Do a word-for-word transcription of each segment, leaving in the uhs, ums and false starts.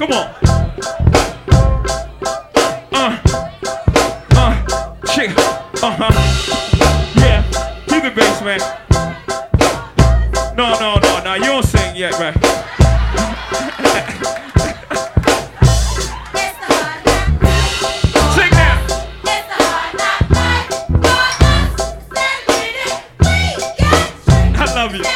Come on. Uh, uh, chick, uh-huh. Yeah, keep it bass, man. No, no, no, no, you don't sing yet, man. Sing now. I love you.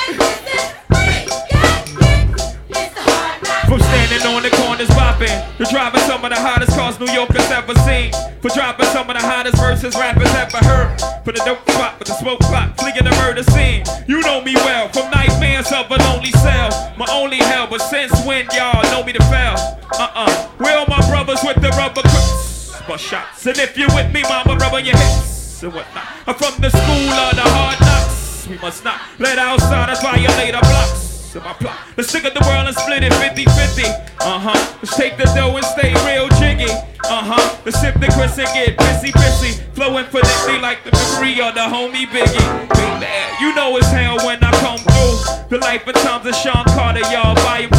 From standing on the corners bopping to driving some of the hottest cars New Yorkers ever seen. For dropping some of the hottest verses rappers ever heard. For the dope spot with the smoke pot, fleeing the murder scene. You know me well, from nightmares of a lonely cell. My only hell, but since when y'all know me to fail? Uh-uh, where all my brothers with the rubber grips? Bust shots, and if you with me, mama, rubber your hips and whatnot. I'm from the school of the hard knocks. We must not let outsiders violate our blocks. My plot. Let's stick at the world and split it fifty fifty. Uh-huh. Let's take the dough and stay real jiggy. Uh-huh. Let's sip the Chris and get busy, busy. Flow infinitely like the memory of the homie Biggie. Baby, you know it's hell when I come through. The life and times of Sean Carter, y'all. Volume